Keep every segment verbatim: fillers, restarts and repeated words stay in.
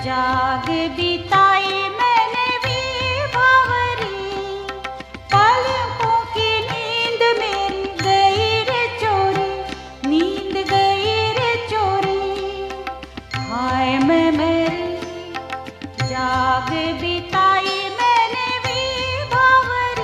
जाग बिताई मैंने भी भावरी, पलकों की नींद मेरी गई रे चोरी, नींद गई रे चोरी। हाय मैं मेरी जाग बिताई मैंने भी भावरी।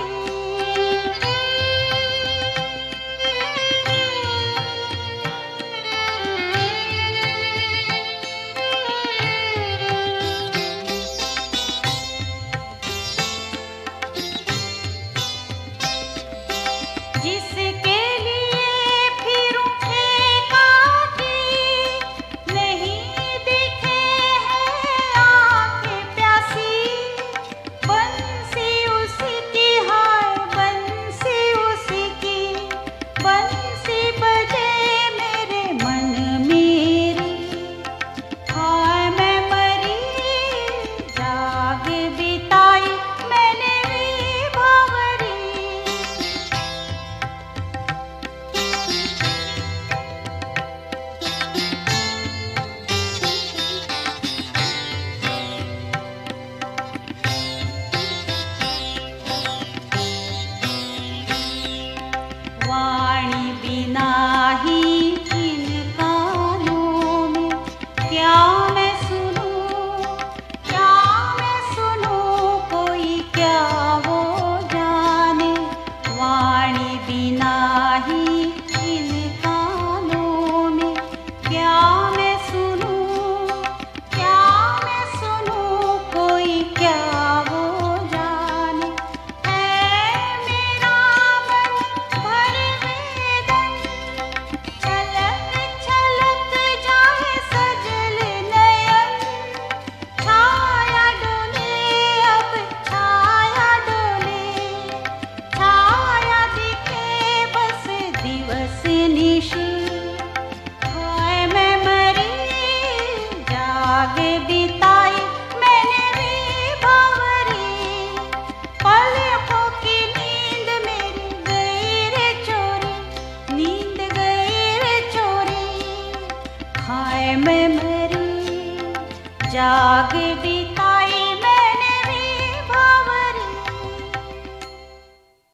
जिसके लिए फिरूं एकाकी, नहीं दिखे हैं आंखें प्यासी, बंसी उसी की हाय बंसी उसी की, बंसी बजे मेरे मन मेरी। हाय मैं मरी जाग बिताई मैंने भी भावरी। वाणी बिना ही इन कानों में क्या मैं सुनूं, क्या मैं सुनूं, कोई क्या वो जाने। वाणी बिना ही इन कानों में क्या मैं सुनूं, क्या मैं सुनूं, कोई क्या वो जाने। है मेरा मन भर वेदन, छलक छलक जाए सजल नयन। छाया डोले अब छाया डोले, छाया दिखे बस दिवस निशी। हाय मैं मरी जाग बिताई मैंने भी भावरी, पलकों की नींद मेरी गई रे चोरी, नींद गई रे चोरी। हाय मैं मरी जाग बिताई।